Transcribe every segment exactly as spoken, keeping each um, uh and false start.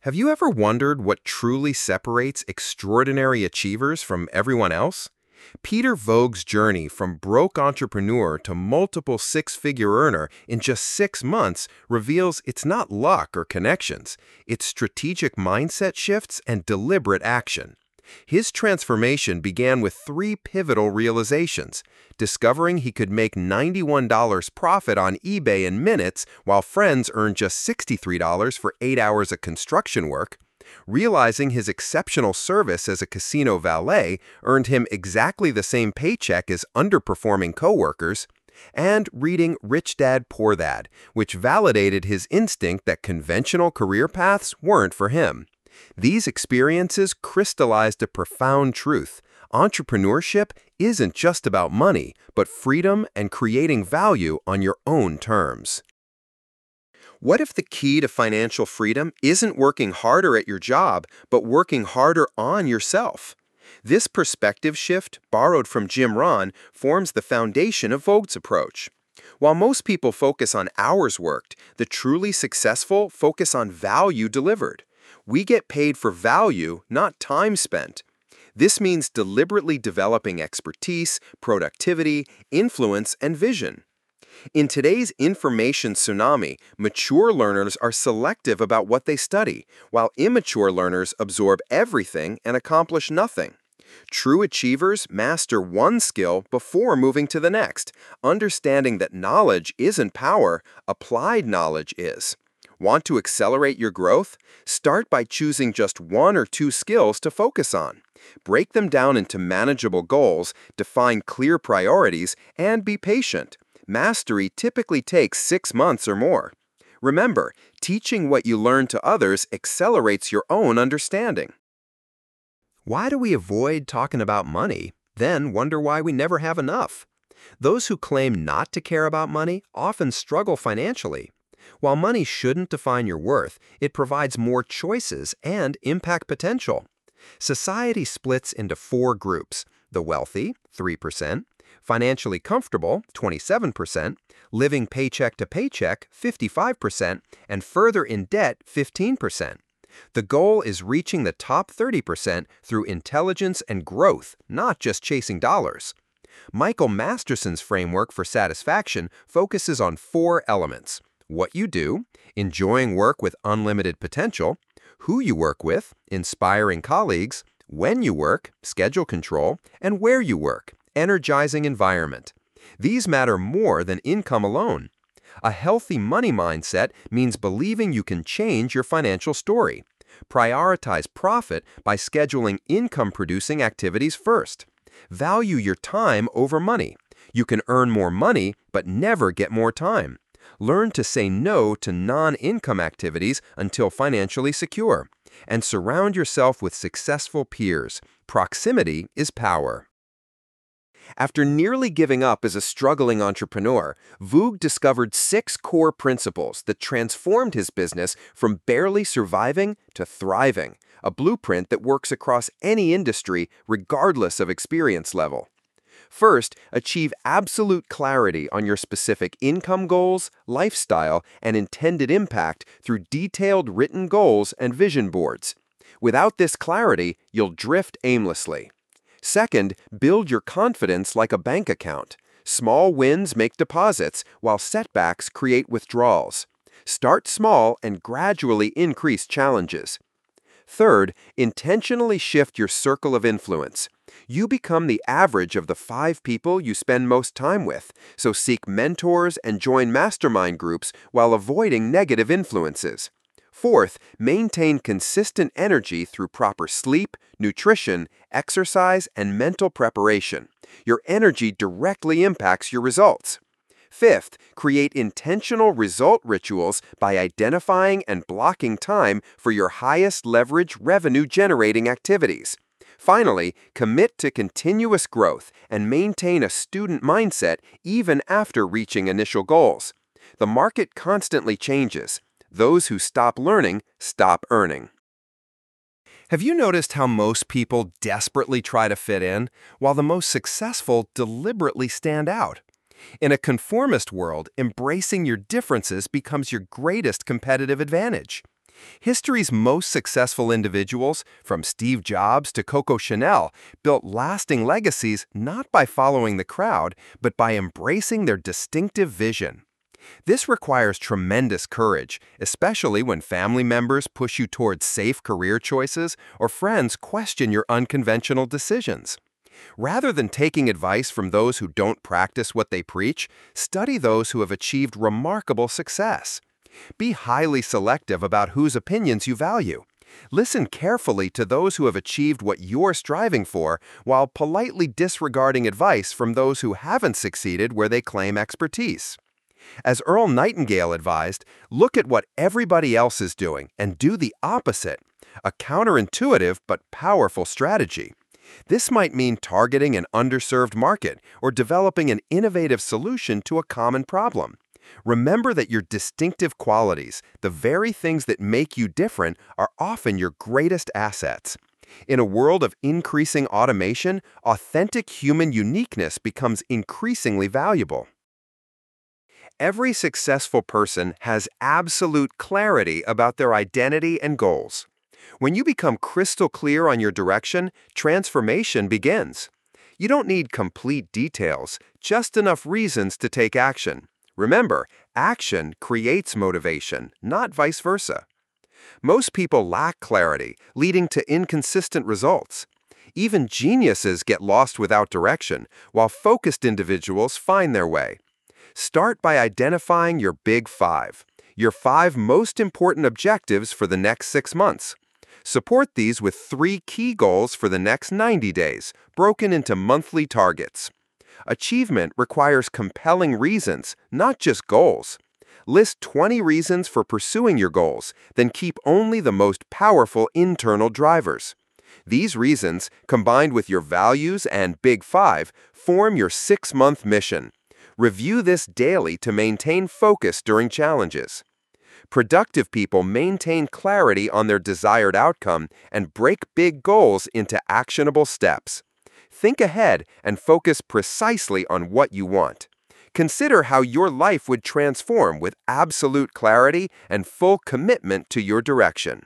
Have you ever wondered what truly separates extraordinary achievers from everyone else? Peter Vogue's journey from broke entrepreneur to multiple six-figure earner in just six months reveals it's not luck or connections, it's strategic mindset shifts and deliberate action. His transformation began with three pivotal realizations: discovering he could make ninety-one dollars profit on eBay in minutes while friends earned just sixty-three dollars for eight hours of construction work, realizing his exceptional service as a casino valet earned him exactly the same paycheck as underperforming coworkers, and reading Rich Dad Poor Dad, which validated his instinct that conventional career paths weren't for him. These experiences crystallized a profound truth: entrepreneurship isn't just about money, but freedom and creating value on your own terms. What if the key to financial freedom isn't working harder at your job, but working harder on yourself? This perspective shift, borrowed from Jim Rohn, forms the foundation of Vogue's approach. While most people focus on hours worked, the truly successful focus on value delivered. We get paid for value, not time spent. This means deliberately developing expertise, productivity, influence, and vision. In today's information tsunami, mature learners are selective about what they study, while immature learners absorb everything and accomplish nothing. True achievers master one skill before moving to the next, understanding that knowledge isn't power, applied knowledge is. Want to accelerate your growth? Start by choosing just one or two skills to focus on. Break them down into manageable goals, define clear priorities, and be patient. Mastery typically takes six months or more. Remember, teaching what you learn to others accelerates your own understanding. Why do we avoid talking about money, then wonder why we never have enough? Those who claim not to care about money often struggle financially. While money shouldn't define your worth, it provides more choices and impact potential. Society splits into four groups: the wealthy, three percent, financially comfortable, twenty-seven percent, living paycheck to paycheck, fifty-five percent, and further in debt, fifteen percent. The goal is reaching the top thirty percent through intelligence and growth, not just chasing dollars. Michael Masterson's framework for satisfaction focuses on four elements: what you do, enjoying work with unlimited potential; who you work with, inspiring colleagues; when you work, schedule control; and where you work, energizing environment. These matter more than income alone. A healthy money mindset means believing you can change your financial story. Prioritize profit by scheduling income-producing activities first. Value your time over money. You can earn more money, but never get more time. Learn to say no to non-income activities until financially secure. And surround yourself with successful peers. Proximity is power. After nearly giving up as a struggling entrepreneur, Vogue discovered six core principles that transformed his business from barely surviving to thriving, a blueprint that works across any industry regardless of experience level. First, achieve absolute clarity on your specific income goals, lifestyle, and intended impact through detailed written goals and vision boards. Without this clarity, you'll drift aimlessly. Second, build your confidence like a bank account. Small wins make deposits, while setbacks create withdrawals. Start small and gradually increase challenges. Third, intentionally shift your circle of influence. You become the average of the five people you spend most time with, so seek mentors and join mastermind groups while avoiding negative influences. Fourth, maintain consistent energy through proper sleep, nutrition, exercise, and mental preparation. Your energy directly impacts your results. Fifth, create intentional result rituals by identifying and blocking time for your highest leverage revenue-generating activities. Finally, commit to continuous growth and maintain a student mindset even after reaching initial goals. The market constantly changes. Those who stop learning, stop earning. Have you noticed how most people desperately try to fit in, while the most successful deliberately stand out? In a conformist world, embracing your differences becomes your greatest competitive advantage. History's most successful individuals, from Steve Jobs to Coco Chanel, built lasting legacies not by following the crowd, but by embracing their distinctive vision. This requires tremendous courage, especially when family members push you towards safe career choices or friends question your unconventional decisions. Rather than taking advice from those who don't practice what they preach, study those who have achieved remarkable success. Be highly selective about whose opinions you value. Listen carefully to those who have achieved what you're striving for, while politely disregarding advice from those who haven't succeeded where they claim expertise. As Earl Nightingale advised, look at what everybody else is doing and do the opposite, a counterintuitive but powerful strategy. This might mean targeting an underserved market or developing an innovative solution to a common problem. Remember that your distinctive qualities, the very things that make you different, are often your greatest assets. In a world of increasing automation, authentic human uniqueness becomes increasingly valuable. Every successful person has absolute clarity about their identity and goals. When you become crystal clear on your direction, transformation begins. You don't need complete details, just enough reasons to take action. Remember, action creates motivation, not vice versa. Most people lack clarity, leading to inconsistent results. Even geniuses get lost without direction, while focused individuals find their way. Start by identifying your Big Five, your five most important objectives for the next six months. Support these with three key goals for the next ninety days, broken into monthly targets. Achievement requires compelling reasons, not just goals. List twenty reasons for pursuing your goals, then keep only the most powerful internal drivers. These reasons, combined with your values and Big Five, form your six-month mission. Review this daily to maintain focus during challenges. Productive people maintain clarity on their desired outcome and break big goals into actionable steps. Think ahead and focus precisely on what you want. Consider how your life would transform with absolute clarity and full commitment to your direction.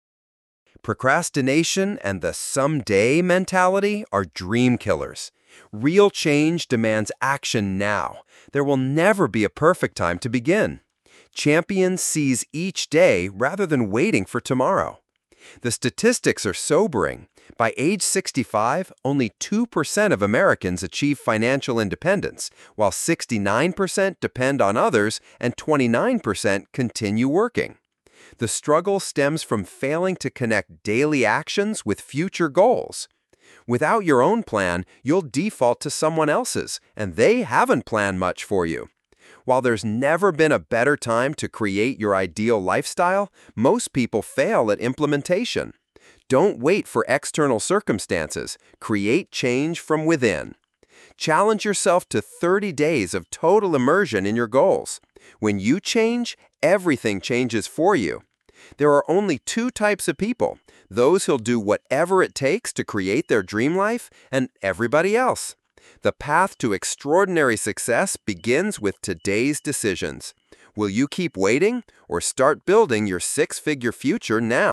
Procrastination and the someday mentality are dream killers. Real change demands action now. There will never be a perfect time to begin. Champions seize each day rather than waiting for tomorrow. The statistics are sobering. By age sixty-five, only two percent of Americans achieve financial independence, while sixty-nine percent depend on others and twenty-nine percent continue working. The struggle stems from failing to connect daily actions with future goals. Without your own plan, you'll default to someone else's, and they haven't planned much for you. While there's never been a better time to create your ideal lifestyle, most people fail at implementation. Don't wait for external circumstances. Create change from within. Challenge yourself to thirty days of total immersion in your goals. When you change, everything changes for you. There are only two types of people: those who'll do whatever it takes to create their dream life, and everybody else. The path to extraordinary success begins with today's decisions. Will you keep waiting or start building your six-figure future now?